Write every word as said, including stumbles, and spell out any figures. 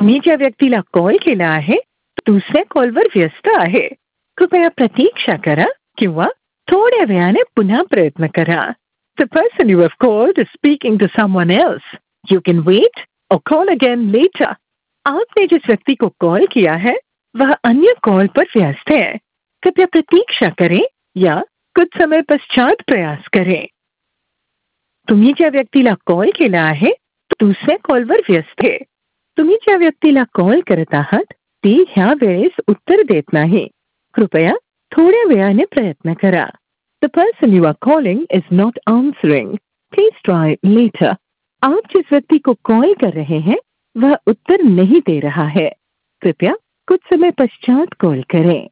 तुम्ही ज्या व्यक्तीला कॉल केला आहे तो दुसऱ्या कॉलवर व्यस्त आहे. कृपया प्रतीक्षा करा किंवा थोड्या वेळाने पुन्हा प्रयत्न करा. The person you have called is speaking to someone else. You can wait or call again later. आपने जिस व्यक्ति को कॉल किया है वह अन्य कॉल पर व्यस्त है. कृपया प्रतीक्षा करें या कुछ समय पश्चात प्रयास करें. तुम्ही ज्या व्यक्तीला कॉल केला आहे तो दुसऱ्या कॉलवर व्यस्त आहे. तुम्ही ज्या व्यक्तीला कॉल करत आहात ती ह्या वेळेस उत्तर देत नाही. कृपया थोड्या वेळाने प्रयत्न करा. The person you are calling is not answering. Please try later. आप जिस व्यक्ति को कॉल कर रहे हैं वह उत्तर नहीं दे रहा है. कृपया कुछ समय पश्चात कॉल करें.